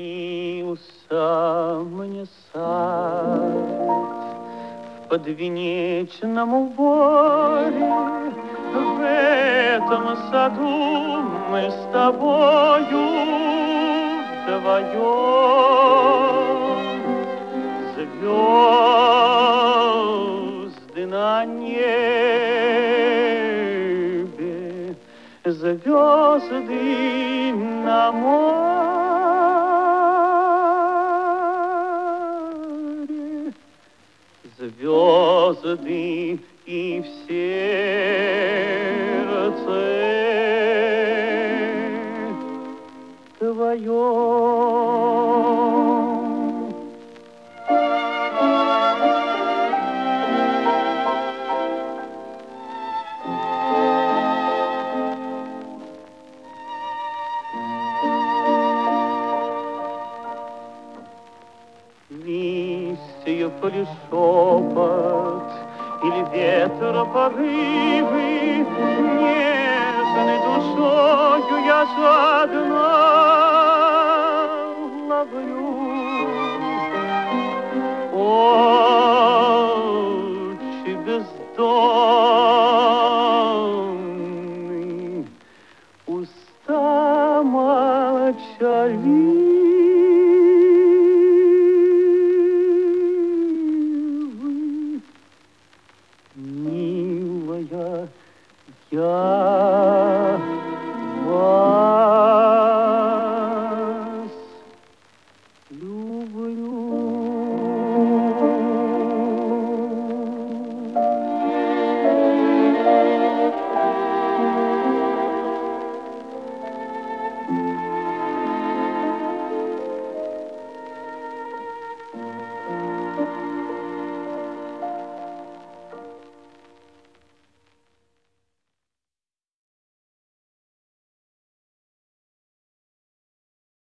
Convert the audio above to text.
Снился мне сад в подвенечном уборе. В этом саду мы с тобою вдвоем. Звезды на небе, звезды на море, звезды и в сердце твоем. Листьев ли шепот, или ветра порывы, нежной душою я жадно ловлю. Очи бездонные, уста молчаливы. Милая, я вас люблю.